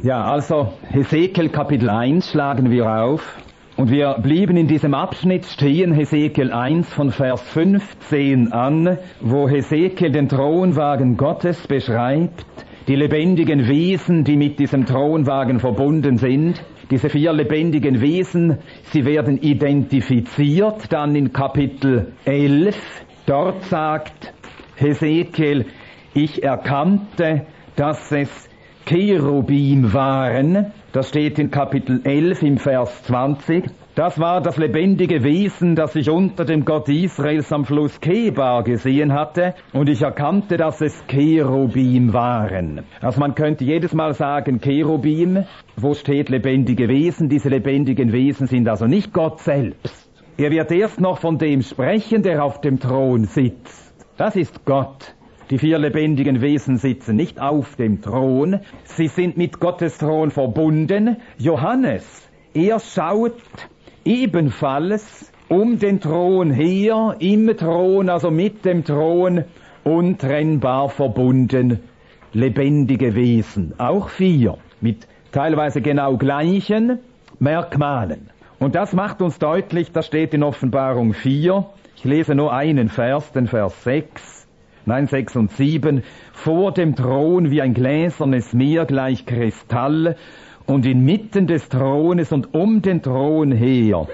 Ja, also Hesekiel Kapitel 1 schlagen wir auf und wir blieben in diesem Abschnitt stehen, Hesekiel 1 von Vers 15 an, wo Hesekiel den Thronwagen Gottes beschreibt, die lebendigen Wesen, die mit diesem Thronwagen verbunden sind. Diese 4 lebendigen Wesen, sie werden identifiziert, dann in Kapitel 11. Dort sagt Hesekiel, ich erkannte, dass es Cherubim waren. Das steht in Kapitel 11 im Vers 20. Das war das lebendige Wesen, das ich unter dem Gott Israels am Fluss Kebar gesehen hatte. Und ich erkannte, dass es Cherubim waren. Also man könnte jedes Mal sagen, Cherubim, wo steht lebendige Wesen? Diese lebendigen Wesen sind also nicht Gott selbst. Er wird erst noch von dem sprechen, der auf dem Thron sitzt. Das ist Gott. Die 4 lebendigen Wesen sitzen nicht auf dem Thron. Sie sind mit Gottes Thron verbunden. Johannes, er schaut ebenfalls um den Thron her, im Thron, also mit dem Thron, untrennbar verbunden. Lebendige Wesen, auch 4, mit teilweise genau gleichen Merkmalen. Und das macht uns deutlich, das steht in Offenbarung 4. Ich lese nur einen Vers, den Vers 6 und 7. Vor dem Thron wie ein gläsernes Meer gleich Kristall und inmitten des Thrones und um den Thron her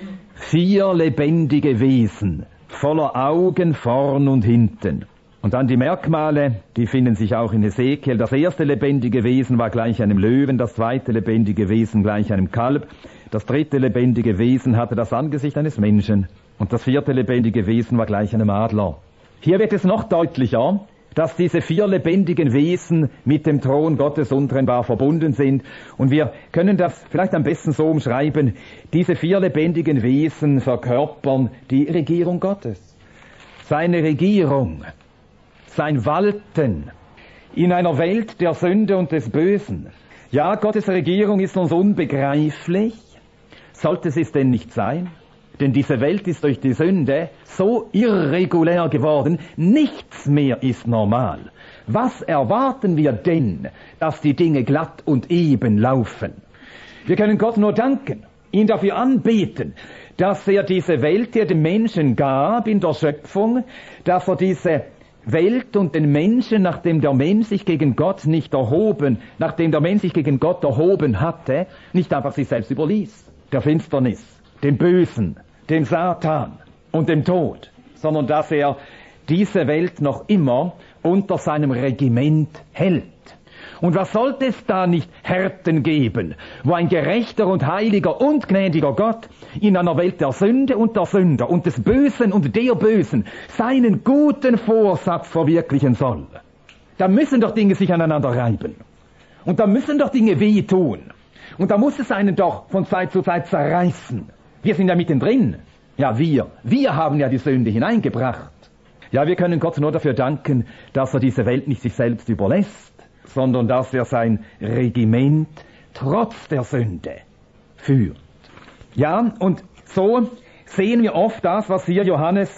4 lebendige Wesen, voller Augen vorn und hinten. Und dann die Merkmale, die finden sich auch in Hesekiel. Das erste lebendige Wesen war gleich einem Löwen, das zweite lebendige Wesen gleich einem Kalb, das dritte lebendige Wesen hatte das Angesicht eines Menschen und das 4. lebendige Wesen war gleich einem Adler. Hier wird es noch deutlicher, dass diese 4 lebendigen Wesen mit dem Thron Gottes untrennbar verbunden sind. Und wir können das vielleicht am besten so umschreiben, diese 4 lebendigen Wesen verkörpern die Regierung Gottes. Seine Regierung, sein Walten in einer Welt der Sünde und des Bösen. Ja, Gottes Regierung ist uns unbegreiflich. Sollte es denn nicht sein? Denn diese Welt ist durch die Sünde so irregulär geworden, nichts mehr ist normal. Was erwarten wir denn, dass die Dinge glatt und eben laufen? Wir können Gott nur danken, ihn dafür anbeten, dass er diese Welt, die er dem Menschen gab in der Schöpfung, dass er diese Welt und den Menschen, nachdem der Mensch sich gegen Gott erhoben hatte, nicht einfach sich selbst überließ, der Finsternis, dem Bösen, dem Satan und dem Tod, sondern dass er diese Welt noch immer unter seinem Regiment hält. Und was sollte es da nicht Härten geben, wo ein gerechter und heiliger und gnädiger Gott in einer Welt der Sünde und der Sünder und des Bösen und der Bösen seinen guten Vorsatz verwirklichen soll. Da müssen doch Dinge sich aneinander reiben. Und da müssen doch Dinge wehtun. Und da muss es einen doch von Zeit zu Zeit zerreißen. Wir sind ja mittendrin. Ja, wir haben ja die Sünde hineingebracht. Ja, wir können Gott nur dafür danken, dass er diese Welt nicht sich selbst überlässt, sondern dass er sein Regiment trotz der Sünde führt. Ja, und so sehen wir oft das, was hier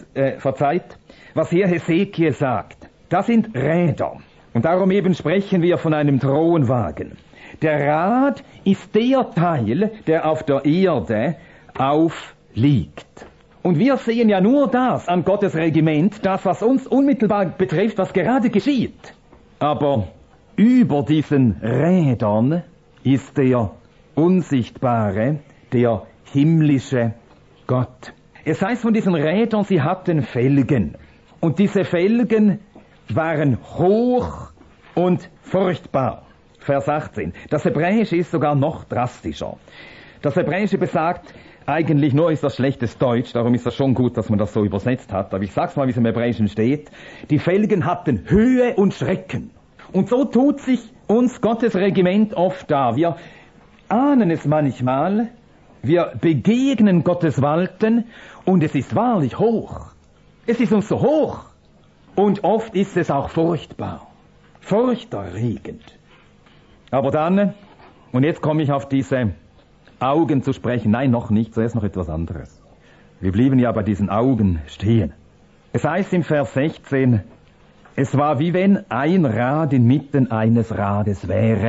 was hier Hesekiel sagt. Das sind Räder. Und darum eben sprechen wir von einem Thronwagen. Der Rad ist der Teil, der auf der Erde aufliegt. Und wir sehen ja nur das an Gottes Regiment, das, was uns unmittelbar betrifft, was gerade geschieht. Aber über diesen Rädern ist der unsichtbare, der himmlische Gott. Es heißt von diesen Rädern, sie hatten Felgen. Und diese Felgen waren hoch und furchtbar. Vers 18. Das Hebräische ist sogar noch drastischer. Das Hebräische besagt, eigentlich nur ist das schlechtes Deutsch, darum ist das schon gut, dass man das so übersetzt hat. Aber ich sag's mal, wie es im Hebräischen steht. Die Felgen hatten Höhe und Schrecken. Und so tut sich uns Gottes Regiment oft dar. Wir ahnen es manchmal, wir begegnen Gottes Walten und es ist wahrlich hoch. Es ist uns so hoch. Und oft ist es auch furchtbar. Furchterregend. Aber dann, und jetzt komme ich auf diese Augen zu sprechen. Nein, noch nicht, zuerst noch etwas anderes. Wir blieben ja bei diesen Augen stehen. Es heißt im Vers 16, es war wie wenn ein Rad inmitten eines Rades wäre.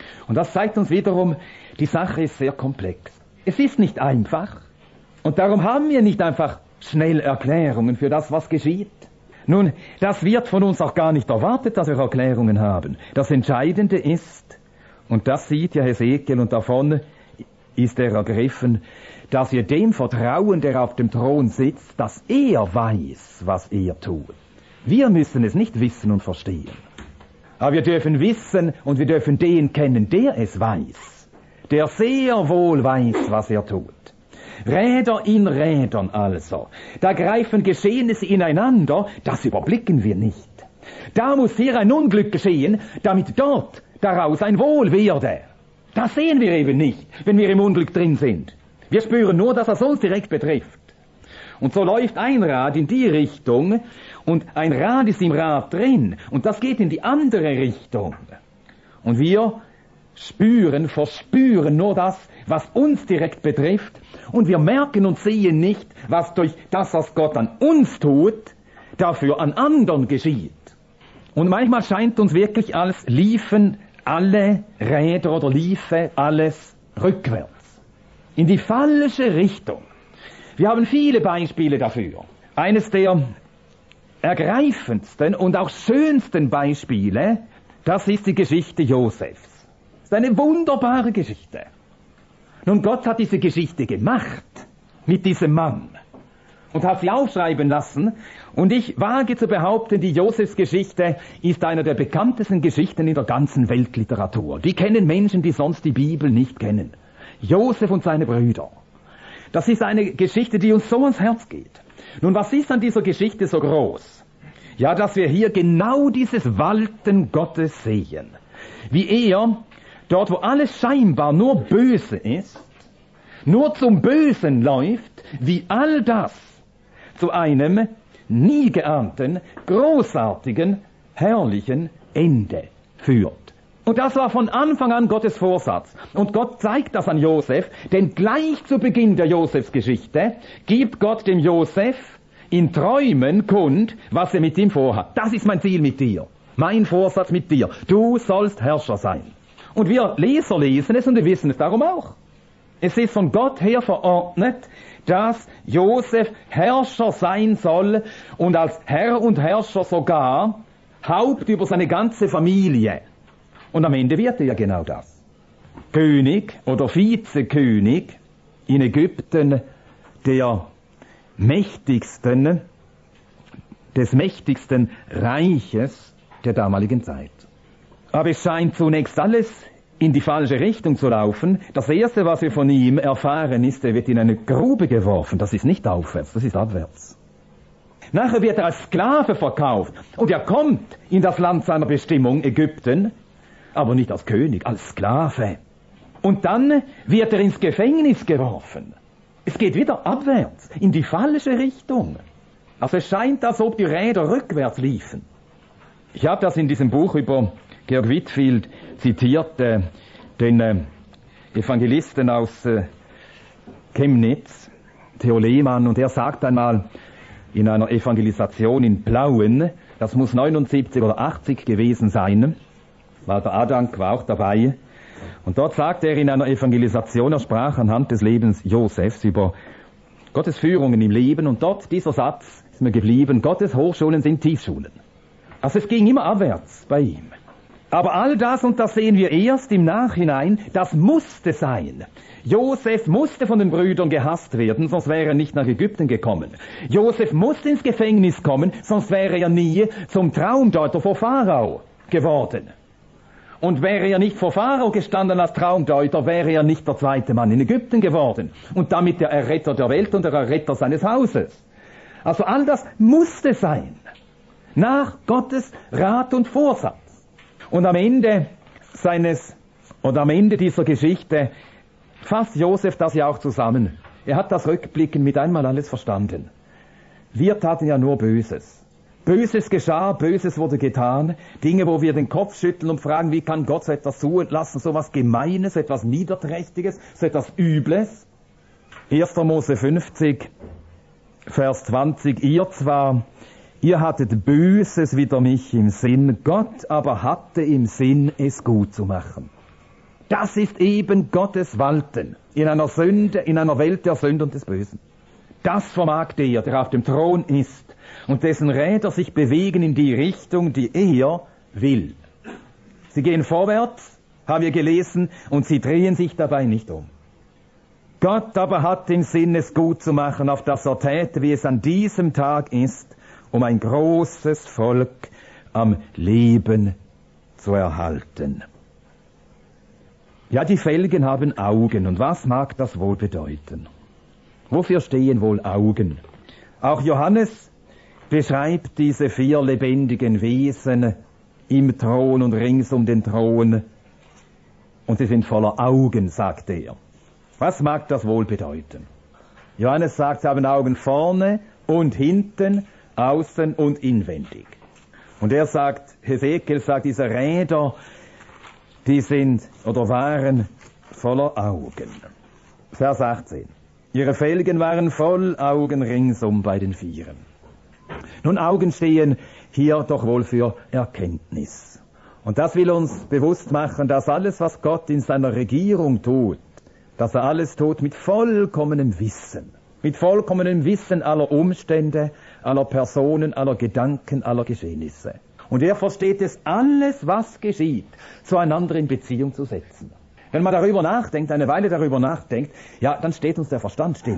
Und das zeigt uns wiederum, die Sache ist sehr komplex. Es ist nicht einfach. Und darum haben wir nicht einfach schnell Erklärungen für das, was geschieht. Nun, das wird von uns auch gar nicht erwartet, dass wir Erklärungen haben. Das Entscheidende ist, und das sieht ja Hesekiel, und davon ist er ergriffen, dass wir dem vertrauen, der auf dem Thron sitzt, dass er weiß, was er tut. Wir müssen es nicht wissen und verstehen. Aber wir dürfen wissen und wir dürfen den kennen, der es weiß, der sehr wohl weiß, was er tut. Räder in Rädern also. Da greifen Geschehnisse ineinander, das überblicken wir nicht. Da muss hier ein Unglück geschehen, damit dort daraus ein Wohl werde. Das sehen wir eben nicht, wenn wir im Unglück drin sind. Wir spüren nur, dass es uns direkt betrifft. Und so läuft ein Rad in die Richtung und ein Rad ist im Rad drin und das geht in die andere Richtung. Und wir verspüren nur das, was uns direkt betrifft und wir merken und sehen nicht, was durch das, was Gott an uns tut, dafür an anderen geschieht. Und manchmal scheint uns wirklich, als liefen alle Räder oder liefe alles rückwärts. In die falsche Richtung. Wir haben viele Beispiele dafür. Eines der ergreifendsten und auch schönsten Beispiele, das ist die Geschichte Josefs. Das ist eine wunderbare Geschichte. Nun, Gott hat diese Geschichte gemacht mit diesem Mann und hat sie aufschreiben lassen. Und ich wage zu behaupten, die Josefs-Geschichte ist einer der bekanntesten Geschichten in der ganzen Weltliteratur. Die kennen Menschen, die sonst die Bibel nicht kennen. Josef und seine Brüder. Das ist eine Geschichte, die uns so ans Herz geht. Nun, was ist an dieser Geschichte so groß? Ja, dass wir hier genau dieses Walten Gottes sehen. Wie er, dort wo alles scheinbar nur böse ist, nur zum Bösen läuft, wie all das zu einem nie geahnten, großartigen, herrlichen Ende führt. Und das war von Anfang an Gottes Vorsatz. Und Gott zeigt das an Josef, denn gleich zu Beginn der Josefsgeschichte gibt Gott dem Josef in Träumen kund, was er mit ihm vorhat. Das ist mein Ziel mit dir, mein Vorsatz mit dir. Du sollst Herrscher sein. Und wir Leser lesen es und wir wissen es darum auch. Es ist von Gott her verordnet, dass Josef Herrscher sein soll und als Herr und Herrscher sogar Haupt über seine ganze Familie. Und am Ende wird er ja genau das. König oder Vizekönig in Ägypten des mächtigsten Reiches der damaligen Zeit. Aber es scheint zunächst alles in die falsche Richtung zu laufen. Das Erste, was wir von ihm erfahren, ist, er wird in eine Grube geworfen. Das ist nicht aufwärts, das ist abwärts. Nachher wird er als Sklave verkauft und er kommt in das Land seiner Bestimmung, Ägypten, aber nicht als König, als Sklave. Und dann wird er ins Gefängnis geworfen. Es geht wieder abwärts, in die falsche Richtung. Also es scheint, als ob die Räder rückwärts liefen. Ich habe das in diesem Buch über Georg Whitefield zitiert, den Evangelisten aus Chemnitz, Theo Lehmann, und er sagt einmal in einer Evangelisation in Plauen, das muss 79 oder 80 gewesen sein, Walter Adank war auch dabei, und dort sagt er in einer Evangelisation, er sprach anhand des Lebens Josefs über Gottes Führungen im Leben, und dort dieser Satz ist mir geblieben, Gottes Hochschulen sind Tiefschulen. Also es ging immer abwärts bei ihm. Aber all das, und das sehen wir erst im Nachhinein, das musste sein. Josef musste von den Brüdern gehasst werden, sonst wäre er nicht nach Ägypten gekommen. Josef musste ins Gefängnis kommen, sonst wäre er nie zum Traumdeuter vor Pharao geworden. Und wäre er nicht vor Pharao gestanden als Traumdeuter, wäre er nicht der zweite Mann in Ägypten geworden. Und damit der Erretter der Welt und der Erretter seines Hauses. Also all das musste sein. Nach Gottes Rat und Vorsatz. Und am Ende dieser Geschichte fasst Josef das ja auch zusammen. Er hat das rückblickend mit einmal alles verstanden. Wir taten ja nur Böses. Böses geschah, Böses wurde getan. Dinge, wo wir den Kopf schütteln und fragen, wie kann Gott so etwas zulassen, so etwas Gemeines, so etwas Niederträchtiges, so etwas Übles. 1. Mose 50, Vers 20, ihr hattet Böses wider mich im Sinn, Gott aber hatte im Sinn, es gut zu machen. Das ist eben Gottes Walten in einer Sünde, in einer Welt der Sünde und des Bösen. Das vermag der auf dem Thron ist und dessen Räder sich bewegen in die Richtung, die er will. Sie gehen vorwärts, haben wir gelesen, und sie drehen sich dabei nicht um. Gott aber hat den Sinn, es gut zu machen, auf das er täte, wie es an diesem Tag ist, um ein großes Volk am Leben zu erhalten. Ja, die Felgen haben Augen, und was mag das wohl bedeuten? Wofür stehen wohl Augen? Auch Johannes beschreibt diese 4 lebendigen Wesen im Thron und rings um den Thron, und sie sind voller Augen, sagt er. Was mag das wohl bedeuten? Johannes sagt, sie haben Augen vorne und hinten, außen und inwendig. Und er sagt, Hesekiel sagt, diese Räder, die sind oder waren voller Augen. Vers 18. Ihre Felgen waren voll Augen ringsum bei den Vieren. Nun, Augen stehen hier doch wohl für Erkenntnis. Und das will uns bewusst machen, dass alles, was Gott in seiner Regierung tut, dass er alles tut mit vollkommenem Wissen. Mit vollkommenem Wissen aller Umstände, aller Personen, aller Gedanken, aller Geschehnisse. Und er versteht es, alles, was geschieht, zueinander in Beziehung zu setzen. Wenn man darüber nachdenkt, eine Weile darüber nachdenkt, ja, dann steht uns der Verstand still.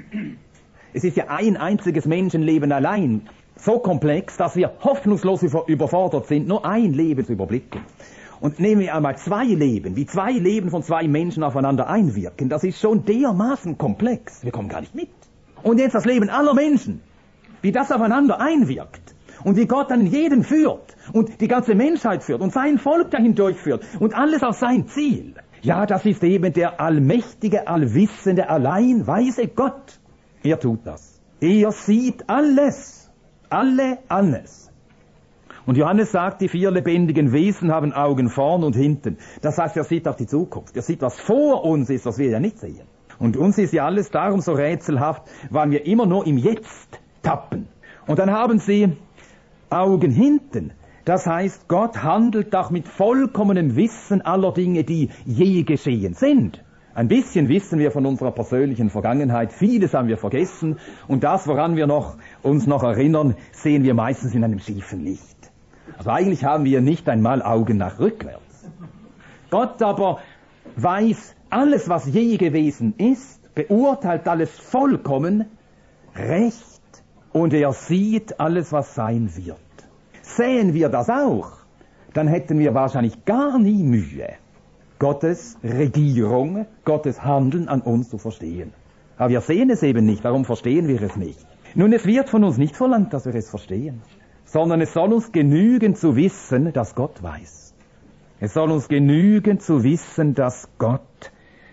Es ist ja ein einziges Menschenleben allein so komplex, dass wir hoffnungslos überfordert sind, nur ein Leben zu überblicken. Und nehmen wir einmal 2 Leben, wie 2 Leben von 2 Menschen aufeinander einwirken, das ist schon dermaßen komplex, wir kommen gar nicht mit. Und jetzt das Leben aller Menschen, wie das aufeinander einwirkt. Und wie Gott dann jeden führt und die ganze Menschheit führt und sein Volk dahin durchführt und alles auf sein Ziel. Ja, das ist eben der allmächtige, allwissende, allein weise Gott. Er tut das. Er sieht alles. Alles. Und Johannes sagt, die 4 lebendigen Wesen haben Augen vorn und hinten. Das heißt, er sieht auf die Zukunft. Er sieht, was vor uns ist, was wir ja nicht sehen. Und uns ist ja alles darum so rätselhaft, weil wir immer nur im Jetzt tappen. Und dann haben sie Augen hinten. Das heißt, Gott handelt auch mit vollkommenem Wissen aller Dinge, die je geschehen sind. Ein bisschen wissen wir von unserer persönlichen Vergangenheit, vieles haben wir vergessen und das, woran wir uns noch erinnern, sehen wir meistens in einem schiefen Licht. Also eigentlich haben wir nicht einmal Augen nach rückwärts. Gott aber weiß alles, was je gewesen ist, beurteilt alles vollkommen, recht, und er sieht alles, was sein wird. Sähen wir das auch, dann hätten wir wahrscheinlich gar nie Mühe, Gottes Regierung, Gottes Handeln an uns zu verstehen. Aber wir sehen es eben nicht, darum verstehen wir es nicht. Nun, es wird von uns nicht verlangt, dass wir es verstehen, sondern es soll uns genügen zu wissen, dass Gott weiß. Es soll uns genügen zu wissen, dass Gott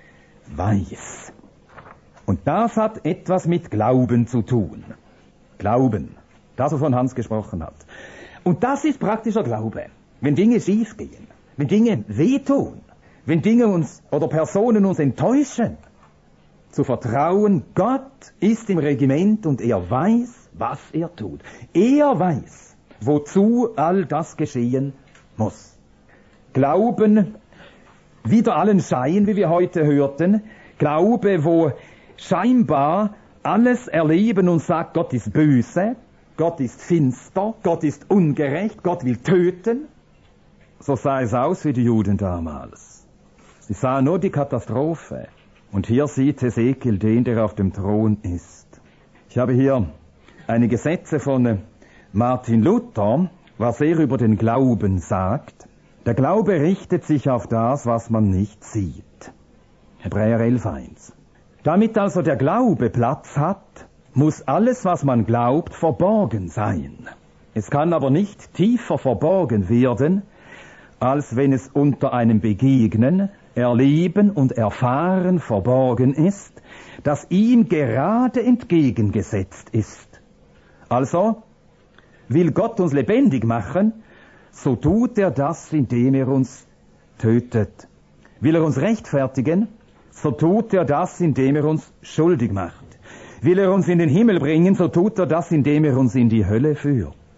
weiß. Und das hat etwas mit Glauben zu tun. Glauben, das, wovon Hans gesprochen hat. Und das ist praktischer Glaube. Wenn Dinge schief gehen, wenn Dinge wehtun, wenn Dinge uns oder Personen uns enttäuschen, zu vertrauen, Gott ist im Regiment und er weiß, was er tut. Er weiß, wozu all das geschehen muss. Glauben, wider allen Schein, wie wir heute hörten, Glaube, wo scheinbar alles erleben und sagt, Gott ist böse, Gott ist finster, Gott ist ungerecht, Gott will töten. So sah es aus wie die Juden damals. Sie sahen nur die Katastrophe. Und hier sieht Hesekiel den, der auf dem Thron ist. Ich habe hier einige Sätze von Martin Luther, was er über den Glauben sagt. Der Glaube richtet sich auf das, was man nicht sieht. Hebräer 11,1. Damit also der Glaube Platz hat, muss alles, was man glaubt, verborgen sein. Es kann aber nicht tiefer verborgen werden, als wenn es unter einem Begegnen, Erleben und Erfahren verborgen ist, das ihm gerade entgegengesetzt ist. Also, will Gott uns lebendig machen, so tut er das, indem er uns tötet. Will er uns rechtfertigen, so tut er das, indem er uns schuldig macht. Will er uns in den Himmel bringen, so tut er das, indem er uns in die Hölle führt.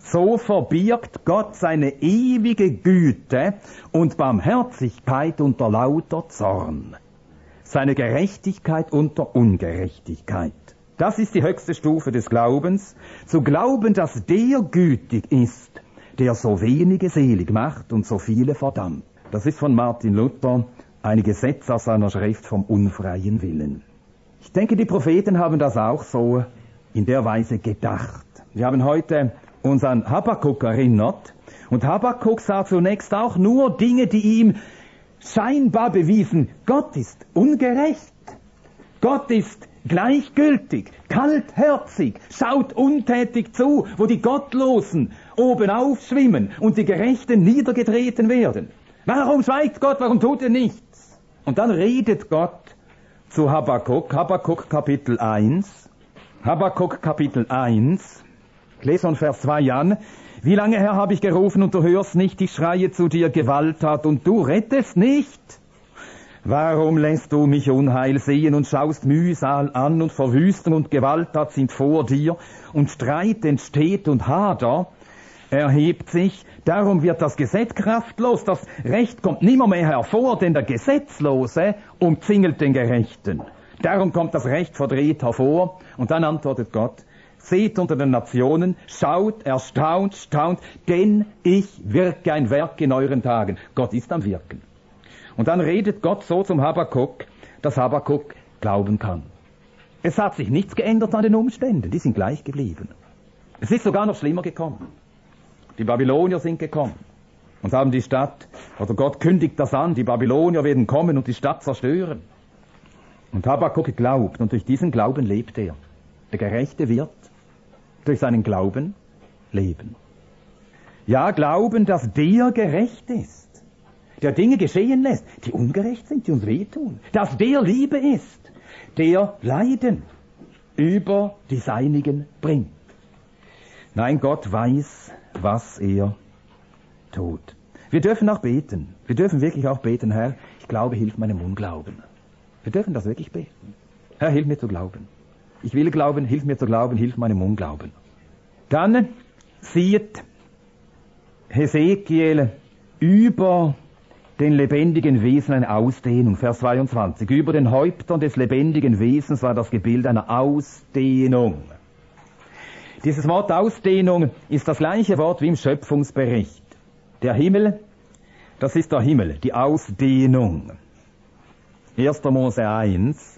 so verbirgt Gott seine ewige Güte und Barmherzigkeit unter lauter Zorn, seine Gerechtigkeit unter Ungerechtigkeit. Das ist die höchste Stufe des Glaubens, zu glauben, dass der gütig ist, der so wenige selig macht und so viele verdammt. Das ist von Martin Luther ein Gesetz aus seiner Schrift vom unfreien Willen. Ich denke, die Propheten haben das auch so in der Weise gedacht. Wir haben heute uns an Habakuk erinnert, und Habakuk sah zunächst auch nur Dinge, die ihm scheinbar bewiesen, Gott ist ungerecht, Gott ist gleichgültig, kaltherzig, schaut untätig zu, wo die Gottlosen oben aufschwimmen und die Gerechten niedergetreten werden. Warum schweigt Gott, warum tut er nichts? Und dann redet Gott zu Habakuk, Habakuk Kapitel 1, Habakuk Kapitel 1, ich lese von Vers 2 an. Wie lange, Herr, habe ich gerufen und du hörst nicht, ich schreie zu dir Gewalttat und du rettest nicht? Warum lässt du mich Unheil sehen und schaust Mühsal an und Verwüstung und Gewalttat sind vor dir und Streit entsteht und Hader erhebt sich, darum wird das Gesetz kraftlos, das Recht kommt nimmer mehr hervor, denn der Gesetzlose umzingelt den Gerechten. Darum kommt das Recht verdreht hervor. Und dann antwortet Gott, seht unter den Nationen, schaut, erstaunt, staunt, denn ich wirke ein Werk in euren Tagen. Gott ist am Wirken. Und dann redet Gott so zum Habakuk, dass Habakuk glauben kann. Es hat sich nichts geändert an den Umständen, die sind gleich geblieben. Es ist sogar noch schlimmer gekommen. Die Babylonier sind gekommen und haben die Stadt, oder Gott kündigt das an, die Babylonier werden kommen und die Stadt zerstören. Und Habakuk glaubt, und durch diesen Glauben lebt er. Der Gerechte wird durch seinen Glauben leben. Ja, glauben, dass der gerecht ist, der Dinge geschehen lässt, die ungerecht sind, die uns wehtun. Dass der Liebe ist, der Leiden über die Seinigen bringt. Nein, Gott weiß, was er tut. Wir dürfen auch beten. Wir dürfen wirklich auch beten, Herr, ich glaube, hilf meinem Unglauben. Wir dürfen das wirklich beten. Herr, hilf mir zu glauben. Ich will glauben, hilf mir zu glauben, hilf meinem Unglauben. Dann sieht Hesekiel über den lebendigen Wesen eine Ausdehnung. Vers 22. Über den Häuptern des lebendigen Wesens war das Gebild einer Ausdehnung. Dieses Wort Ausdehnung ist das gleiche Wort wie im Schöpfungsbericht. Der Himmel, das ist der Himmel, die Ausdehnung. 1. Mose 1,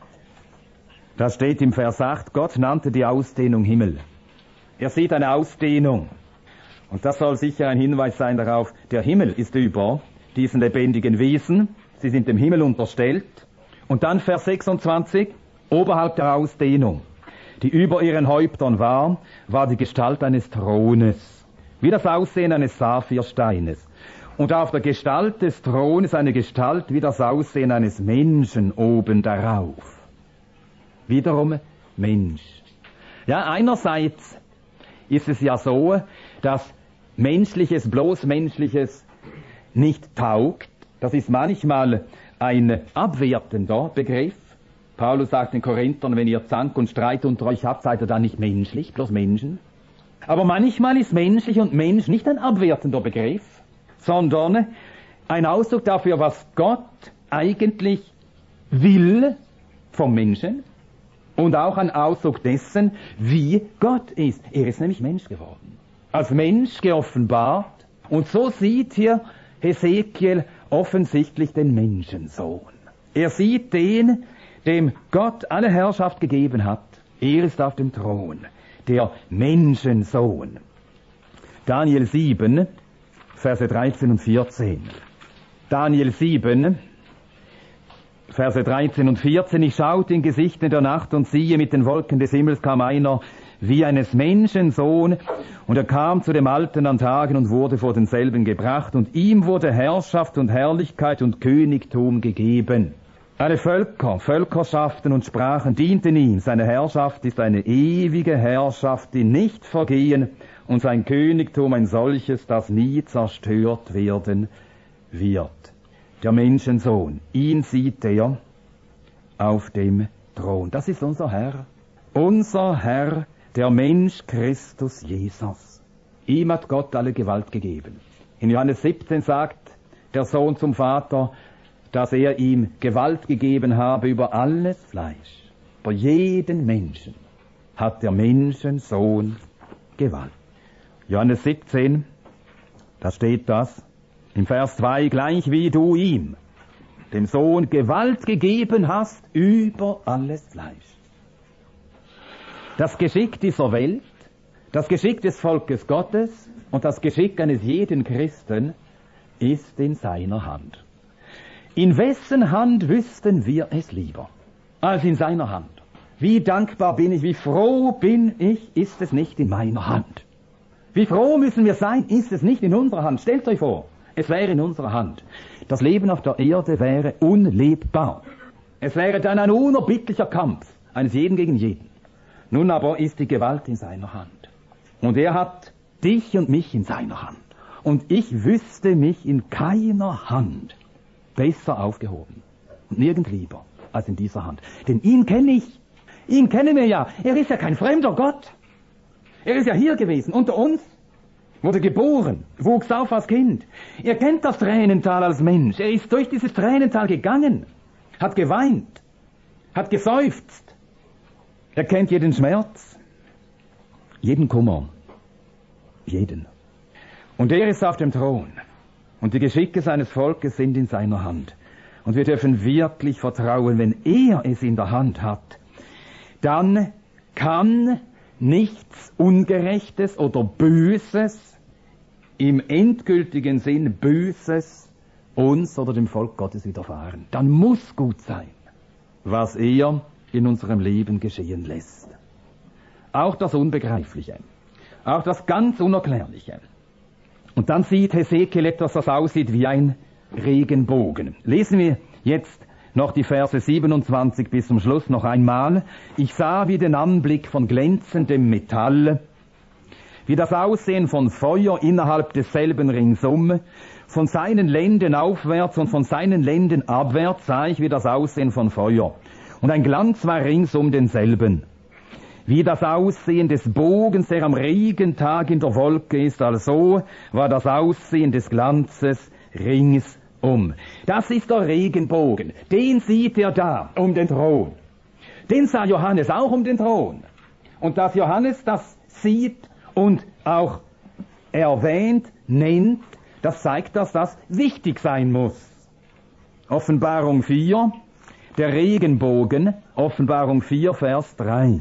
da steht im Vers 8, Gott nannte die Ausdehnung Himmel. Er sieht eine Ausdehnung. Und das soll sicher ein Hinweis sein darauf, der Himmel ist über diesen lebendigen Wesen. Sie sind dem Himmel unterstellt. Und dann Vers 26, oberhalb der Ausdehnung, die über ihren Häuptern war die Gestalt eines Thrones, wie das Aussehen eines Saphirsteines. Und auf der Gestalt des Thrones eine Gestalt wie das Aussehen eines Menschen oben darauf. Wiederum Mensch. Ja, einerseits ist es ja so, dass Menschliches, bloß Menschliches nicht taugt. Das ist manchmal ein abwertender Begriff. Paulus sagt den Korinthern, wenn ihr Zank und Streit unter euch habt, seid ihr dann nicht menschlich, bloß Menschen. Aber manchmal ist menschlich und Mensch nicht ein abwertender Begriff, sondern ein Ausdruck dafür, was Gott eigentlich will vom Menschen und auch ein Ausdruck dessen, wie Gott ist. Er ist nämlich Mensch geworden. Als Mensch geoffenbart. Und so sieht hier Hesekiel offensichtlich den Menschensohn. Er sieht den, dem Gott alle Herrschaft gegeben hat. Er ist auf dem Thron. Der Menschensohn. Daniel 7, Verse 13 und 14. Daniel 7, Verse 13 und 14. Ich schaute in Gesicht in der Nacht und siehe, mit den Wolken des Himmels kam einer wie eines Menschensohn, und er kam zu dem Alten an Tagen und wurde vor denselben gebracht, und ihm wurde Herrschaft und Herrlichkeit und Königtum gegeben. Alle Völker, Völkerschaften und Sprachen dienten ihm. Seine Herrschaft ist eine ewige Herrschaft, die nicht vergehen, und sein Königtum ein solches, das nie zerstört werden wird. Der Menschensohn, ihn sieht er auf dem Thron. Das ist unser Herr. Unser Herr, der Mensch Christus Jesus. Ihm hat Gott alle Gewalt gegeben. In Johannes 17 sagt der Sohn zum Vater, dass er ihm Gewalt gegeben habe über alles Fleisch. Über jeden Menschen hat der Menschensohn Gewalt. Johannes 17, da steht das, im Vers 2, gleich wie du ihm, dem Sohn, Gewalt gegeben hast über alles Fleisch. Das Geschick dieser Welt, das Geschick des Volkes Gottes und das Geschick eines jeden Christen ist in seiner Hand. In wessen Hand wüssten wir es lieber als in seiner Hand? Wie dankbar bin ich, wie froh bin ich, ist es nicht in meiner Hand. Wie froh müssen wir sein, ist es nicht in unserer Hand. Stellt euch vor, es wäre in unserer Hand. Das Leben auf der Erde wäre unlebbar. Es wäre dann ein unerbittlicher Kampf, eines jeden gegen jeden. Nun aber ist die Gewalt in seiner Hand. Und er hat dich und mich in seiner Hand. Und ich wüsste mich in keiner Hand besser aufgehoben. Und nirgend lieber als in dieser Hand. Denn ihn kenne ich. Ihn kennen wir ja. Er ist ja kein fremder Gott. Er ist ja hier gewesen, unter uns. Wurde geboren, wuchs auf als Kind. Er kennt das Tränental als Mensch. Er ist durch dieses Tränental gegangen, hat geweint, hat geseufzt. Er kennt jeden Schmerz, jeden Kummer, jeden. Und er ist auf dem Thron. Und die Geschicke seines Volkes sind in seiner Hand. Und wir dürfen wirklich vertrauen, wenn er es in der Hand hat, dann kann nichts Ungerechtes oder Böses, im endgültigen Sinn Böses, uns oder dem Volk Gottes widerfahren. Dann muss gut sein, was er in unserem Leben geschehen lässt. Auch das Unbegreifliche, auch das ganz Unerklärliche. Und dann sieht Hesekiel etwas, das aussieht wie ein Regenbogen. Lesen wir jetzt noch die Verse 27 bis zum Schluss noch einmal. Ich sah wie den Anblick von glänzendem Metall, wie das Aussehen von Feuer innerhalb desselben ringsum. Von seinen Lenden aufwärts und von seinen Lenden abwärts sah ich wie das Aussehen von Feuer. Und ein Glanz war ringsum denselben. Wie das Aussehen des Bogens, der am Regentag in der Wolke ist, also war das Aussehen des Glanzes ringsum. Das ist der Regenbogen. Den sieht er da um den Thron. Den sah Johannes auch um den Thron. Und dass Johannes das sieht und auch erwähnt, nennt, das zeigt, dass das wichtig sein muss. Offenbarung 4, der Regenbogen, Offenbarung 4, Vers 3.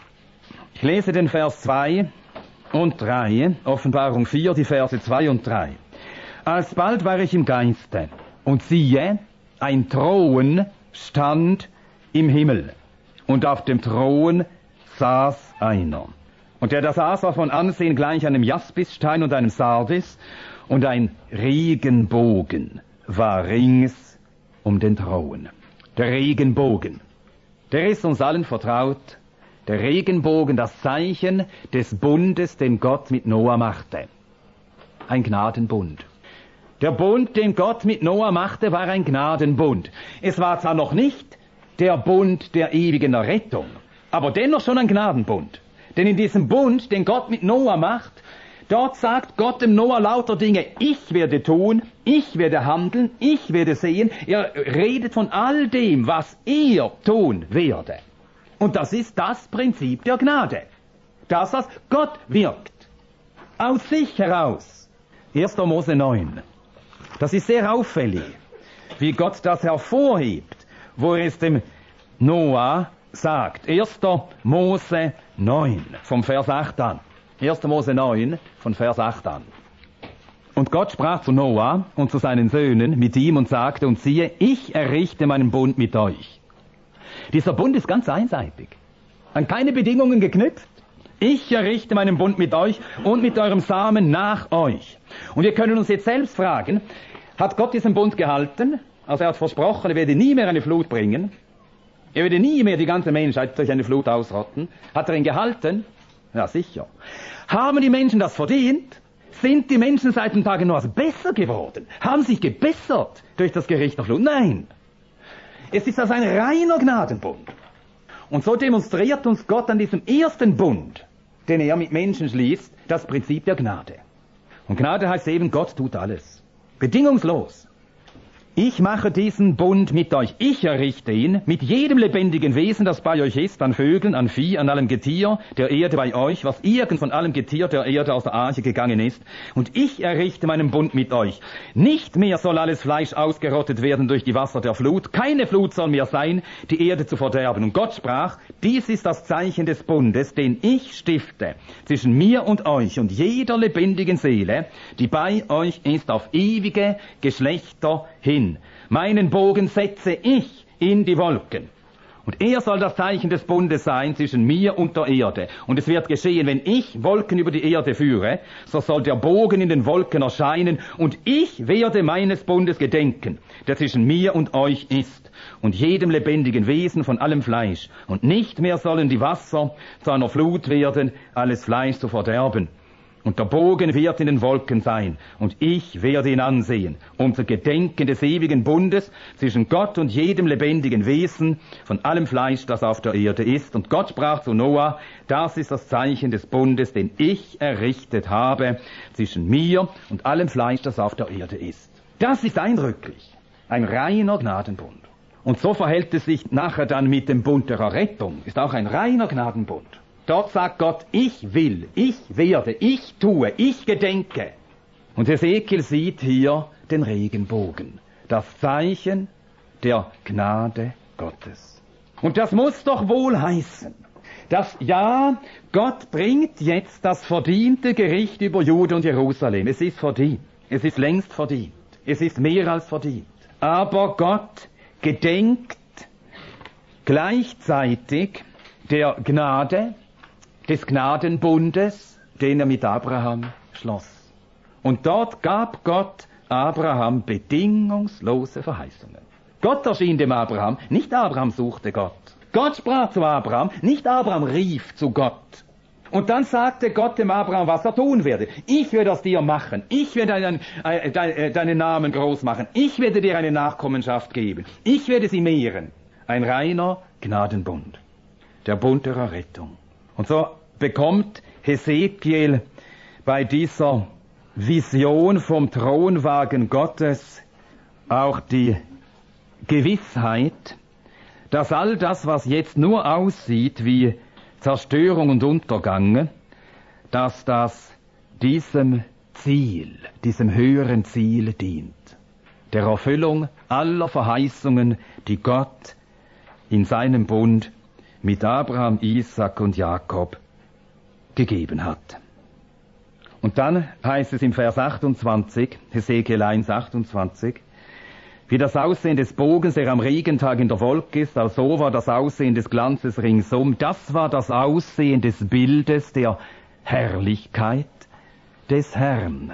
Ich lese den Vers 2 und 3, Offenbarung 4, die Verse 2 und 3. Alsbald war ich im Geiste, und siehe, ein Thron stand im Himmel, und auf dem Thron saß einer. Und der da saß, war von Ansehen gleich einem Jaspisstein und einem Sardis, und ein Regenbogen war rings um den Thron. Der Regenbogen, der ist uns allen vertraut. Der Regenbogen, das Zeichen des Bundes, den Gott mit Noah machte. Ein Gnadenbund. Der Bund, den Gott mit Noah machte, war ein Gnadenbund. Es war zwar noch nicht der Bund der ewigen Errettung, aber dennoch schon ein Gnadenbund. Denn in diesem Bund, den Gott mit Noah macht, dort sagt Gott dem Noah lauter Dinge. Ich werde tun, ich werde handeln, ich werde sehen. Er redet von all dem, was er tun werde. Und das ist das Prinzip der Gnade. Das, was Gott wirkt. Aus sich heraus. 1. Mose 9. Das ist sehr auffällig, wie Gott das hervorhebt, wo er es dem Noah sagt. 1. Mose 9, vom Vers 8 an. 1. Mose 9, von Vers 8 an. Und Gott sprach zu Noah und zu seinen Söhnen mit ihm und sagte, und siehe, ich errichte meinen Bund mit euch. Dieser Bund ist ganz einseitig, an keine Bedingungen geknüpft. Ich errichte meinen Bund mit euch und mit eurem Samen nach euch. Und wir können uns jetzt selbst fragen, hat Gott diesen Bund gehalten? Also er hat versprochen, er werde nie mehr eine Flut bringen. Er werde nie mehr die ganze Menschheit durch eine Flut ausrotten. Hat er ihn gehalten? Ja, sicher. Haben die Menschen das verdient? Sind die Menschen seit den Tagen Noahs besser geworden? Haben sich gebessert durch das Gericht der Flut? Nein. Es ist also ein reiner Gnadenbund. Und so demonstriert uns Gott an diesem ersten Bund, den er mit Menschen schließt, das Prinzip der Gnade. Und Gnade heißt eben, Gott tut alles. Bedingungslos. Ich mache diesen Bund mit euch. Ich errichte ihn mit jedem lebendigen Wesen, das bei euch ist, an Vögeln, an Vieh, an allem Getier der Erde bei euch, was irgend von allem Getier der Erde aus der Arche gegangen ist. Und ich errichte meinen Bund mit euch. Nicht mehr soll alles Fleisch ausgerottet werden durch die Wasser der Flut. Keine Flut soll mehr sein, die Erde zu verderben. Und Gott sprach, dies ist das Zeichen des Bundes, den ich stifte zwischen mir und euch und jeder lebendigen Seele, die bei euch ist, auf ewige Geschlechter hin. Meinen Bogen setze ich in die Wolken. Und er soll das Zeichen des Bundes sein zwischen mir und der Erde. Und es wird geschehen, wenn ich Wolken über die Erde führe, so soll der Bogen in den Wolken erscheinen, und ich werde meines Bundes gedenken, der zwischen mir und euch ist, und jedem lebendigen Wesen von allem Fleisch. Und nicht mehr sollen die Wasser zu einer Flut werden, alles Fleisch zu verderben. Und der Bogen wird in den Wolken sein, und ich werde ihn ansehen, um zu gedenken des ewigen Bundes zwischen Gott und jedem lebendigen Wesen von allem Fleisch, das auf der Erde ist. Und Gott sprach zu Noah, das ist das Zeichen des Bundes, den ich errichtet habe zwischen mir und allem Fleisch, das auf der Erde ist. Das ist eindrücklich, ein reiner Gnadenbund. Und so verhält es sich nachher dann mit dem Bund der Errettung, ist auch ein reiner Gnadenbund. Dort sagt Gott, ich will, ich werde, ich tue, ich gedenke. Und Hesekiel sieht hier den Regenbogen, das Zeichen der Gnade Gottes. Und das muss doch wohl heißen, dass ja, Gott bringt jetzt das verdiente Gericht über Juda und Jerusalem. Es ist verdient, es ist längst verdient, es ist mehr als verdient. Aber Gott gedenkt gleichzeitig der Gnade, des Gnadenbundes, den er mit Abraham schloss. Und dort gab Gott Abraham bedingungslose Verheißungen. Gott erschien dem Abraham, nicht Abraham suchte Gott. Gott sprach zu Abraham, nicht Abraham rief zu Gott. Und dann sagte Gott dem Abraham, was er tun werde. Ich werde aus dir machen. Ich werde deinen Namen groß machen. Ich werde dir eine Nachkommenschaft geben. Ich werde sie mehren. Ein reiner Gnadenbund. Der Bund der Errettung. Und so bekommt Hesekiel bei dieser Vision vom Thronwagen Gottes auch die Gewissheit, dass all das, was jetzt nur aussieht wie Zerstörung und Untergang, dass das diesem Ziel, diesem höheren Ziel dient, der Erfüllung aller Verheißungen, die Gott in seinem Bund mit Abraham, Isaak und Jakob gegeben hat. Und dann heißt es im Vers 28, Hesekiel 1, 28, wie das Aussehen des Bogens, der am Regentag in der Wolke ist, also war das Aussehen des Glanzes ringsum. Das war das Aussehen des Bildes der Herrlichkeit des Herrn.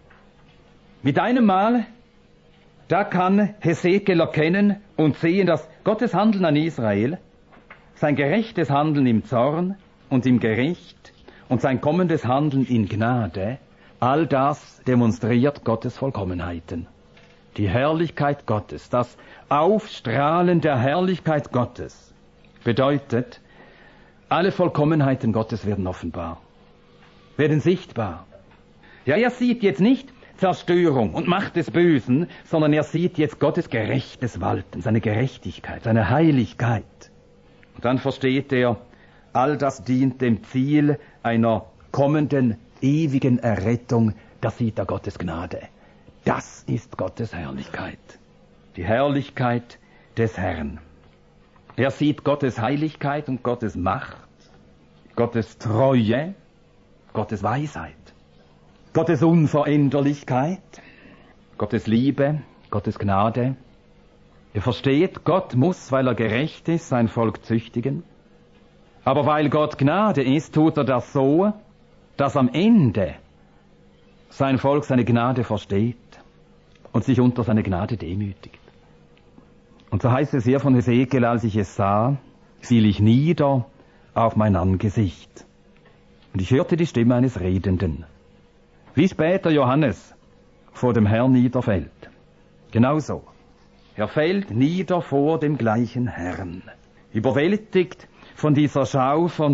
Mit einem Mal, da kann Hesekiel erkennen und sehen, dass Gottes Handeln an Israel, sein gerechtes Handeln im Zorn und im Gericht und sein kommendes Handeln in Gnade, all das demonstriert Gottes Vollkommenheiten. Die Herrlichkeit Gottes, das Aufstrahlen der Herrlichkeit Gottes bedeutet, alle Vollkommenheiten Gottes werden offenbar, werden sichtbar. Ja, er sieht jetzt nicht Zerstörung und Macht des Bösen, sondern er sieht jetzt Gottes gerechtes Walten, seine Gerechtigkeit, seine Heiligkeit. Und dann versteht er, all das dient dem Ziel einer kommenden, ewigen Errettung. Da sieht er Gottes Gnade. Das ist Gottes Herrlichkeit. Die Herrlichkeit des Herrn. Er sieht Gottes Heiligkeit und Gottes Macht, Gottes Treue, Gottes Weisheit, Gottes Unveränderlichkeit, Gottes Liebe, Gottes Gnade. Er versteht, Gott muss, weil er gerecht ist, sein Volk züchtigen. Aber weil Gott Gnade ist, tut er das so, dass am Ende sein Volk seine Gnade versteht und sich unter seine Gnade demütigt. Und so heißt es hier von Hesekiel, als ich es sah, fiel ich nieder auf mein Angesicht. Und ich hörte die Stimme eines Redenden. Wie später Johannes vor dem Herrn niederfällt. Genauso. Er fällt nieder vor dem gleichen Herrn. Überwältigt von dieser Schau von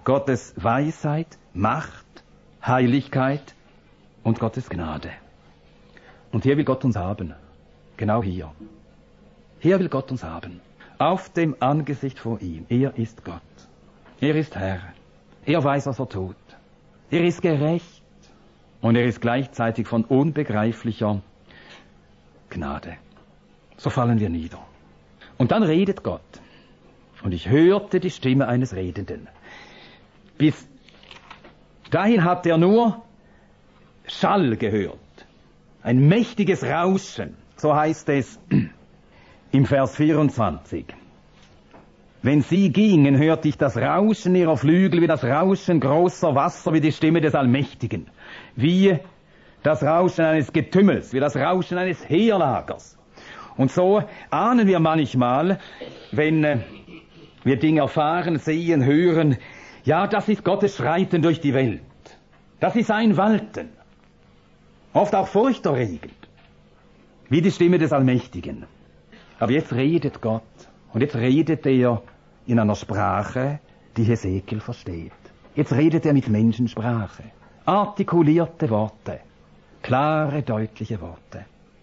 Gottes Weisheit, Macht, Heiligkeit und Gottes Gnade. Und hier will Gott uns haben. Genau hier. Hier will Gott uns haben. Auf dem Angesicht vor ihm. Er ist Gott. Er ist Herr. Er weiß, was er tut. Er ist gerecht. Und er ist gleichzeitig von unbegreiflicher Gnade. So fallen wir nieder. Und dann redet Gott. Und ich hörte die Stimme eines Redenden. Bis dahin hat er nur Schall gehört. Ein mächtiges Rauschen. So heißt es im Vers 24. Wenn sie gingen, hörte ich das Rauschen ihrer Flügel wie das Rauschen großer Wasser, wie die Stimme des Allmächtigen. Wie das Rauschen eines Getümmels, wie das Rauschen eines Heerlagers. Und so ahnen wir manchmal, wenn wir Dinge erfahren, sehen, hören, ja, das ist Gottes Schreiten durch die Welt. Das ist sein Walten. Oft auch furchterregend. Wie die Stimme des Allmächtigen. Aber jetzt redet Gott. Und jetzt redet er in einer Sprache, die Hesekiel versteht. Jetzt redet er mit Menschensprache. Artikulierte Worte. Klare, deutliche Worte.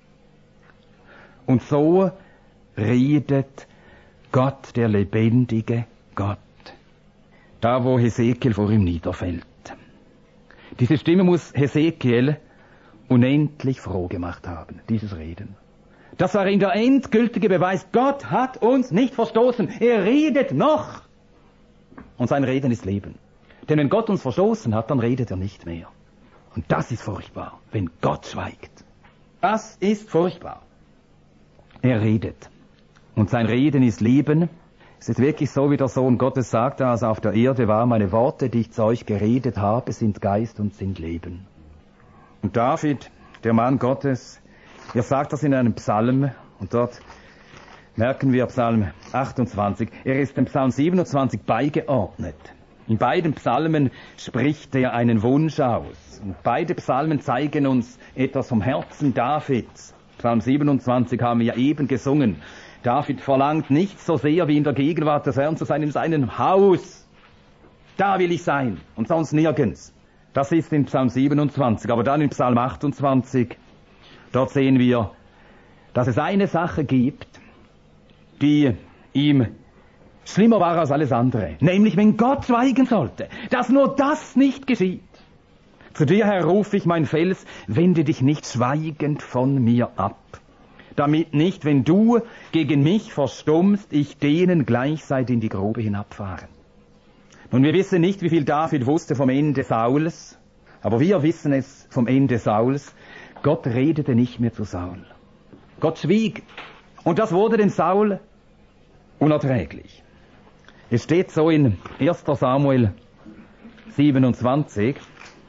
Und so redet Gott, der lebendige Gott. Da, wo Hesekiel vor ihm niederfällt. Diese Stimme muss Hesekiel unendlich froh gemacht haben, dieses Reden. Das war ihm der endgültige Beweis. Gott hat uns nicht verstoßen. Er redet noch. Und sein Reden ist Leben. Denn wenn Gott uns verstoßen hat, dann redet er nicht mehr. Und das ist furchtbar, wenn Gott schweigt. Das ist furchtbar. Er redet. Und sein Reden ist Leben. Es ist wirklich so, wie der Sohn Gottes sagte, als er auf der Erde war, meine Worte, die ich zu euch geredet habe, sind Geist und sind Leben. Und David, der Mann Gottes, er sagt das in einem Psalm, und dort merken wir Psalm 28, er ist dem Psalm 27 beigeordnet. In beiden Psalmen spricht er einen Wunsch aus. Und beide Psalmen zeigen uns etwas vom Herzen Davids. Psalm 27 haben wir ja eben gesungen. David verlangt nichts so sehr, wie in der Gegenwart des Herrn zu sein, in seinem Haus. Da will ich sein und sonst nirgends. Das ist in Psalm 27. Aber dann in Psalm 28, dort sehen wir, dass es eine Sache gibt, die ihm schlimmer war als alles andere. Nämlich, wenn Gott schweigen sollte, dass nur das nicht geschieht. Zu dir, Herr, rufe ich mein Fels, wende dich nicht schweigend von mir ab. Damit nicht, wenn du gegen mich verstummst, ich denen gleichzeitig in die Grube hinabfahre. Nun, wir wissen nicht, wie viel David wusste vom Ende Sauls, aber wir wissen es vom Ende Sauls. Gott redete nicht mehr zu Saul. Gott schwieg. Und das wurde dem Saul unerträglich. Es steht so in 1. Samuel 28,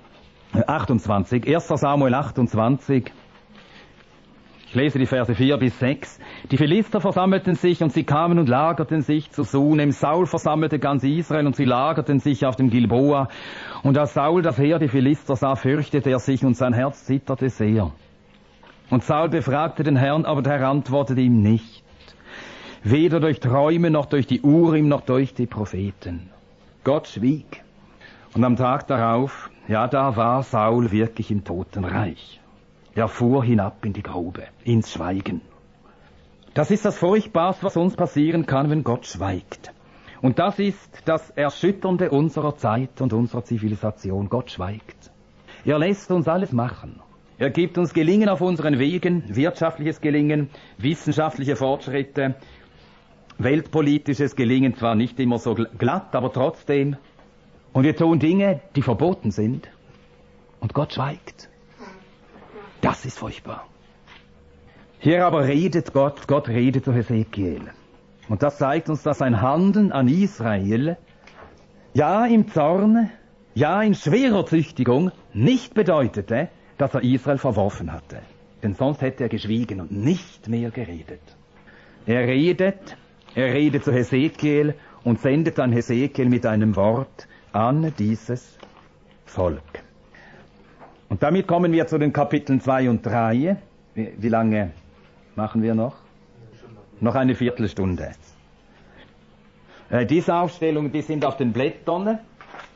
1. Samuel 28, ich lese die Verse 4 bis 6. Die Philister versammelten sich und sie kamen und lagerten sich zu Sunem. Saul versammelte ganz Israel und sie lagerten sich auf dem Gilboa. Und als Saul das Heer die Philister sah, fürchtete er sich und sein Herz zitterte sehr. Und Saul befragte den Herrn, aber der Herr antwortete ihm nicht. Weder durch Träume, noch durch die Urim, noch durch die Propheten. Gott schwieg. Und am Tag darauf, ja, da war Saul wirklich im Totenreich. Er fuhr hinab in die Grube, ins Schweigen. Das ist das Furchtbarste, was uns passieren kann, wenn Gott schweigt. Und das ist das Erschütternde unserer Zeit und unserer Zivilisation. Gott schweigt. Er lässt uns alles machen. Er gibt uns Gelingen auf unseren Wegen, wirtschaftliches Gelingen, wissenschaftliche Fortschritte, weltpolitisches Gelingen, zwar nicht immer so glatt, aber trotzdem. Und wir tun Dinge, die verboten sind. Und Gott schweigt. Das ist furchtbar. Hier aber redet Gott, Gott redet zu Hesekiel. Und das zeigt uns, dass sein Handeln an Israel, ja im Zorn, ja in schwerer Züchtigung, nicht bedeutete, dass er Israel verworfen hatte. Denn sonst hätte er geschwiegen und nicht mehr geredet. Er redet zu Hesekiel und sendet dann Hesekiel mit einem Wort an dieses Volk. Und damit kommen wir zu den Kapiteln 2 und 3. Wie lange machen wir noch? Noch eine Viertelstunde. Diese Aufstellungen, die sind auf den Blättern.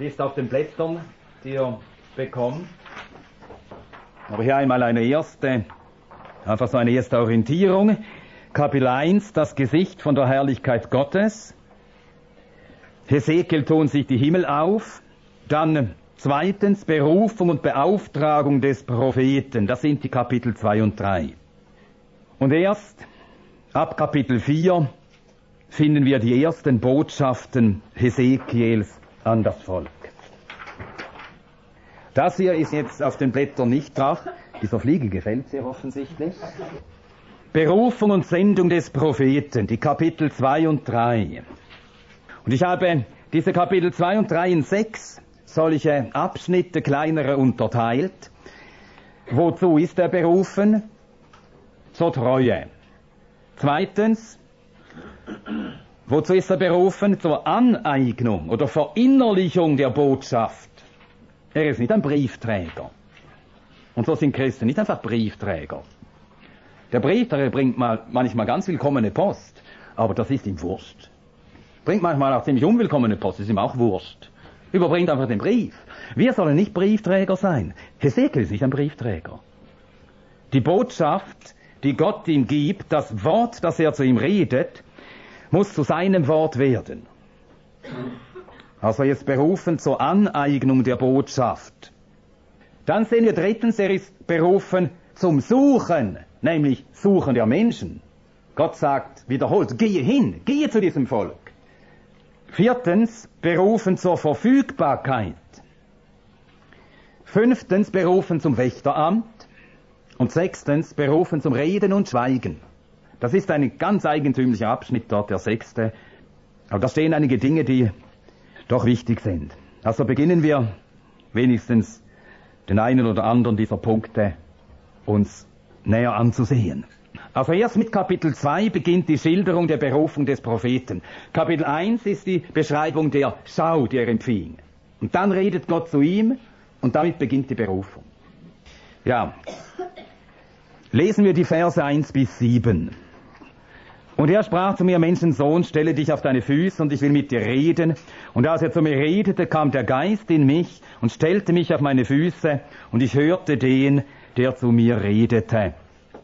Die ist auf den Blättern, die ihr bekommt. Aber hier einmal einfach so eine erste Orientierung. Kapitel 1, das Gesicht von der Herrlichkeit Gottes. Hesekiel tun sich die Himmel auf. Dann zweitens Berufung und Beauftragung des Propheten. Das sind die Kapitel 2 und 3. Und erst ab Kapitel 4 finden wir die ersten Botschaften Hesekiels an das Volk. Das hier ist jetzt auf den Blättern nicht drauf. Dieser Fliege gefällt sehr offensichtlich. Berufung und Sendung des Propheten, die Kapitel 2 und 3. Und ich habe diese Kapitel 2 und 3 in 6 solche Abschnitte, kleinere, unterteilt. Wozu ist er berufen? Zur Treue. Zweitens, wozu ist er berufen? Zur Aneignung oder Verinnerlichung der Botschaft. Er ist nicht ein Briefträger. Und so sind Christen nicht einfach Briefträger. Der Briefträger bringt manchmal ganz willkommene Post, aber das ist ihm Wurst. Bringt manchmal auch ziemlich unwillkommene Post, ist ihm auch Wurst. Überbringt einfach den Brief. Wir sollen nicht Briefträger sein. Hesekiel ist nicht ein Briefträger. Die Botschaft, die Gott ihm gibt, das Wort, das er zu ihm redet, muss zu seinem Wort werden. Also jetzt berufen zur Aneignung der Botschaft. Dann sehen wir drittens, er ist berufen zum Suchen, nämlich Suchen der Menschen. Gott sagt wiederholt, gehe hin, gehe zu diesem Volk. Viertens, berufen zur Verfügbarkeit. Fünftens, berufen zum Wächteramt. Und sechstens, berufen zum Reden und Schweigen. Das ist ein ganz eigentümlicher Abschnitt dort, der 6. Aber da stehen einige Dinge, die doch wichtig sind. Also beginnen wir wenigstens den einen oder anderen dieser Punkte uns näher anzusehen. Also erst mit Kapitel 2 beginnt die Schilderung der Berufung des Propheten. Kapitel 1 ist die Beschreibung der Schau, die er empfing. Und dann redet Gott zu ihm und damit beginnt die Berufung. Ja, lesen wir die Verse 1 bis 7. Und er sprach zu mir, Menschensohn, stelle dich auf deine Füße und ich will mit dir reden. Und als er zu mir redete, kam der Geist in mich und stellte mich auf meine Füße und ich hörte den, der zu mir redete.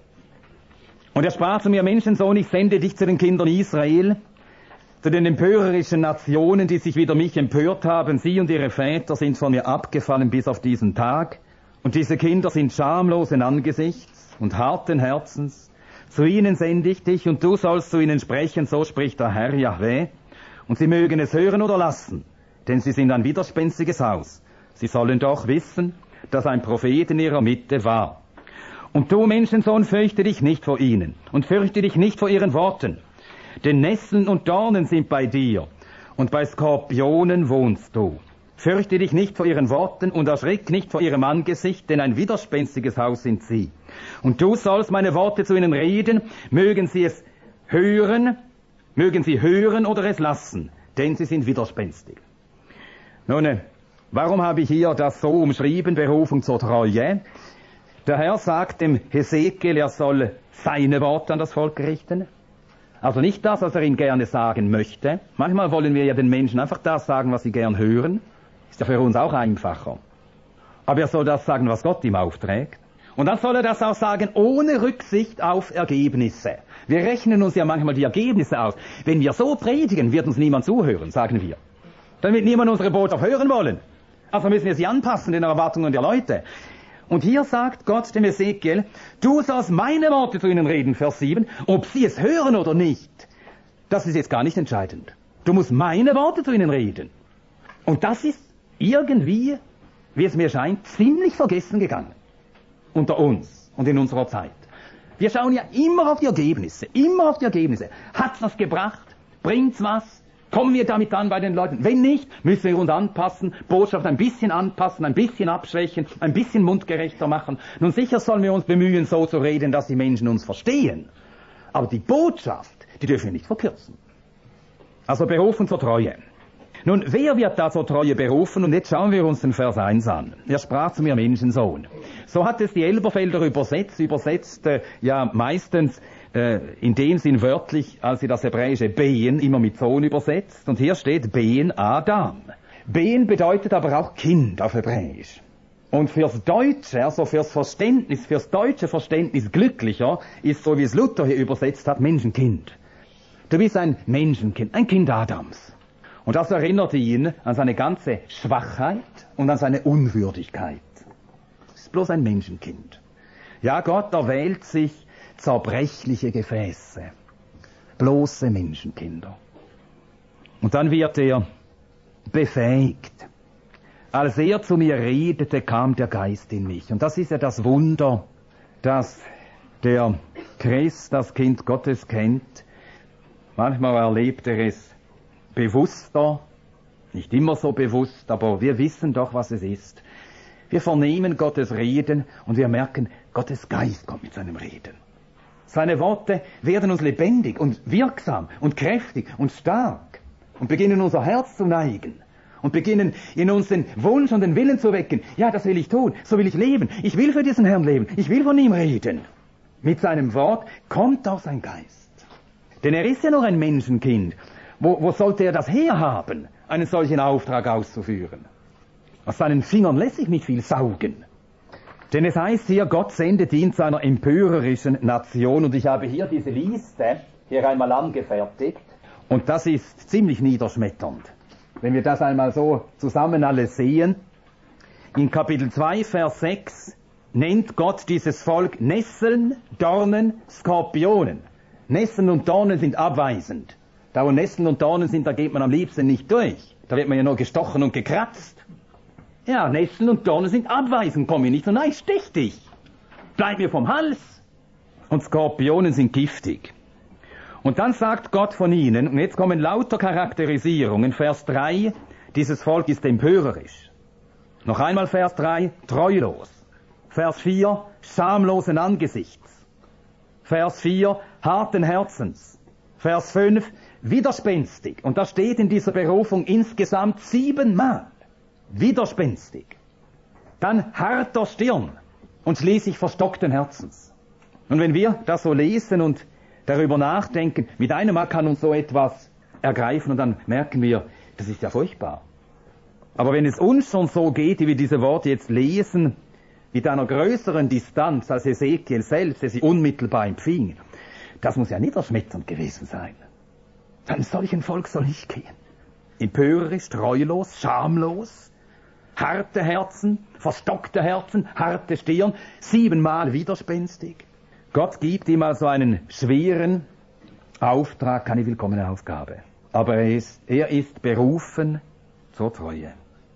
Und er sprach zu mir, Menschensohn, ich sende dich zu den Kindern Israel, zu den empörerischen Nationen, die sich wider mich empört haben. Sie und ihre Väter sind von mir abgefallen bis auf diesen Tag. Und diese Kinder sind schamlosen Angesichts und harten Herzens. Zu ihnen sende ich dich und du sollst zu ihnen sprechen, so spricht der Herr Jahweh. Und sie mögen es hören oder lassen, denn sie sind ein widerspenstiges Haus. Sie sollen doch wissen, dass ein Prophet in ihrer Mitte war. Und du, Menschensohn, fürchte dich nicht vor ihnen und fürchte dich nicht vor ihren Worten. Denn Nesseln und Dornen sind bei dir und bei Skorpionen wohnst du. Fürchte dich nicht vor ihren Worten und erschrick nicht vor ihrem Angesicht, denn ein widerspenstiges Haus sind sie. Und du sollst meine Worte zu ihnen reden, mögen sie hören oder es lassen, denn sie sind widerspenstig. Nun, warum habe ich hier das so umschrieben, Berufung zur Treue? Der Herr sagt dem Hesekiel, er soll seine Worte an das Volk richten. Also nicht das, was er ihnen gerne sagen möchte. Manchmal wollen wir ja den Menschen einfach das sagen, was sie gern hören. Ist ja für uns auch einfacher. Aber er soll das sagen, was Gott ihm aufträgt. Und dann soll er das auch sagen, ohne Rücksicht auf Ergebnisse. Wir rechnen uns ja manchmal die Ergebnisse aus. Wenn wir so predigen, wird uns niemand zuhören, sagen wir. Dann wird niemand unsere Botschaft hören wollen. Also müssen wir sie anpassen den Erwartungen der Leute. Und hier sagt Gott dem Hesekiel, du sollst meine Worte zu ihnen reden, Vers 7, ob sie es hören oder nicht. Das ist jetzt gar nicht entscheidend. Du musst meine Worte zu ihnen reden. Und das ist irgendwie, wie es mir scheint, ziemlich vergessen gegangen. Unter uns und in unserer Zeit. Wir schauen ja immer auf die Ergebnisse. Hat's was gebracht? Bringt's was? Kommen wir damit an bei den Leuten? Wenn nicht, müssen wir uns anpassen, Botschaft ein bisschen anpassen, ein bisschen abschwächen, ein bisschen mundgerechter machen. Nun sicher sollen wir uns bemühen, so zu reden, dass die Menschen uns verstehen. Aber die Botschaft, die dürfen wir nicht verkürzen. Also berufen zur Treue. Nun, wer wird da zur Treue berufen? Und jetzt schauen wir uns den Vers 1 an. Er sprach zu mir, Menschensohn. So hat es die Elberfelder übersetzt ja meistens in dem Sinn wörtlich, als sie das hebräische Behen immer mit Sohn übersetzt. Und hier steht Behen Adam. Ben bedeutet aber auch Kind auf Hebräisch. Und fürs Deutsche, also fürs deutsche Verständnis glücklicher, ist, so wie es Luther hier übersetzt hat, Menschenkind. Du bist ein Menschenkind, ein Kind Adams. Und das erinnert ihn an seine ganze Schwachheit und an seine Unwürdigkeit. Es ist bloß ein Menschenkind. Ja, Gott erwählt sich zerbrechliche Gefäße, bloße Menschenkinder. Und dann wird er befähigt. Als er zu mir redete, kam der Geist in mich. Und das ist ja das Wunder, dass der Christ das Kind Gottes kennt. Manchmal erlebt er es bewusster, nicht immer so bewusst, aber wir wissen doch, was es ist. Wir vernehmen Gottes Reden und wir merken, Gottes Geist kommt mit seinem Reden. Seine Worte werden uns lebendig und wirksam und kräftig und stark und beginnen unser Herz zu neigen und beginnen in uns den Wunsch und den Willen zu wecken. Ja, das will ich tun, so will ich leben. Ich will für diesen Herrn leben, ich will von ihm reden. Mit seinem Wort kommt auch sein Geist. Denn er ist ja noch ein Menschenkind. Wo sollte er das herhaben, einen solchen Auftrag auszuführen? Aus seinen Fingern lässt sich nicht viel saugen. Denn es heißt hier, Gott sendet ihn zu einer empörerischen Nation. Und ich habe hier diese Liste hier einmal angefertigt. Und das ist ziemlich niederschmetternd. Wenn wir das einmal so zusammen alles sehen. In Kapitel 2, Vers 6 nennt Gott dieses Volk Nesseln, Dornen, Skorpionen. Nesseln und Dornen sind abweisend. Da wo Nesseln und Dornen sind, da geht man am liebsten nicht durch. Da wird man ja nur gestochen und gekratzt. Ja, Nesseln und Dornen sind abweisend, komm mir nicht so nahe, ich stech dich. Bleib mir vom Hals. Und Skorpionen sind giftig. Und dann sagt Gott von ihnen, und jetzt kommen lauter Charakterisierungen, Vers 3, dieses Volk ist empörerisch. Noch einmal Vers 3, treulos. Vers 4, schamlosen Angesichts. Vers 4, harten Herzens. Vers 5, widerspenstig. Und das steht in dieser Berufung insgesamt 7-mal. Widerspenstig. Dann harter Stirn und schließlich verstockten Herzens. Und wenn wir das so lesen und darüber nachdenken, mit einem Mal kann uns so etwas ergreifen und dann merken wir, das ist ja furchtbar. Aber wenn es uns schon so geht, wie wir diese Worte jetzt lesen, mit einer größeren Distanz als Hesekiel selbst, der sie unmittelbar empfing, das muss ja niederschmetternd gewesen sein. Zu einem solchen Volk soll ich gehen. Empörerisch, treulos, schamlos, harte Herzen, verstockte Herzen, harte Stirn, 7-mal widerspenstig. Gott gibt ihm also einen schweren Auftrag, keine willkommene Aufgabe. Aber er ist berufen zur Treue.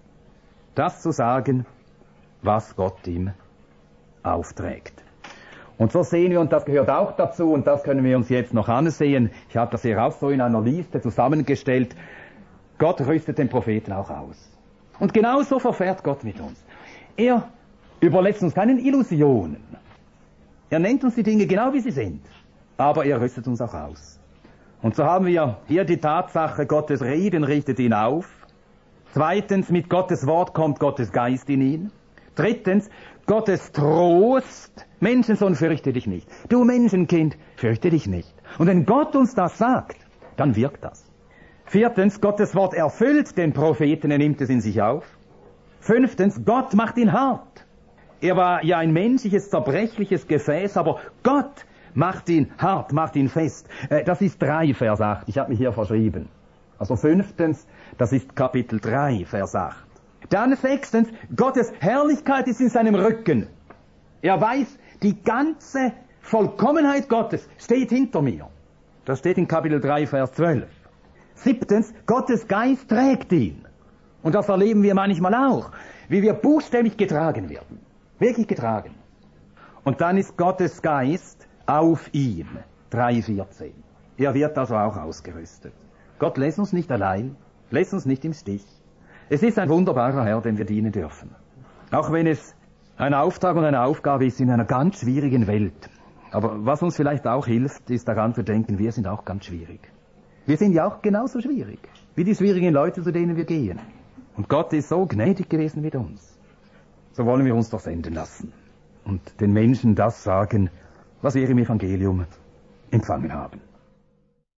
Das zu sagen, was Gott ihm aufträgt. Und so sehen wir, und das gehört auch dazu, und das können wir uns jetzt noch ansehen. Ich habe das hier auch so in einer Liste zusammengestellt. Gott rüstet den Propheten auch aus. Und genauso verfährt Gott mit uns. Er überlässt uns keinen Illusionen. Er nennt uns die Dinge genau, wie sie sind. Aber er rüstet uns auch aus. Und so haben wir hier die Tatsache, Gottes Reden richtet ihn auf. Zweitens, mit Gottes Wort kommt Gottes Geist in ihn. Drittens, Gottes Trost. Menschensohn, fürchte dich nicht. Du Menschenkind, fürchte dich nicht. Und wenn Gott uns das sagt, dann wirkt das. Viertens, Gottes Wort erfüllt den Propheten, er nimmt es in sich auf. Fünftens, Gott macht ihn hart. Er war ja ein menschliches, zerbrechliches Gefäß, aber Gott macht ihn hart, macht ihn fest. Das ist 3, Vers 8. Ich habe mich hier verschrieben. Also 5, das ist Kapitel 3, Vers 8. Dann 6, Gottes Herrlichkeit ist in seinem Rücken. Er weiß, die ganze Vollkommenheit Gottes steht hinter mir. Das steht in Kapitel 3, Vers 12. 7, Gottes Geist trägt ihn. Und das erleben wir manchmal auch, wie wir buchstäblich getragen werden. Wirklich getragen. Und dann ist Gottes Geist auf ihm. 3,14. Er wird also auch ausgerüstet. Gott lässt uns nicht allein, lässt uns nicht im Stich. Es ist ein wunderbarer Herr, dem wir dienen dürfen. Auch wenn es ein Auftrag und eine Aufgabe ist in einer ganz schwierigen Welt. Aber was uns vielleicht auch hilft, ist daran zu denken, wir sind auch ganz schwierig. Wir sind ja auch genauso schwierig, wie die schwierigen Leute, zu denen wir gehen. Und Gott ist so gnädig gewesen mit uns. So wollen wir uns doch senden lassen und den Menschen das sagen, was wir im Evangelium empfangen haben.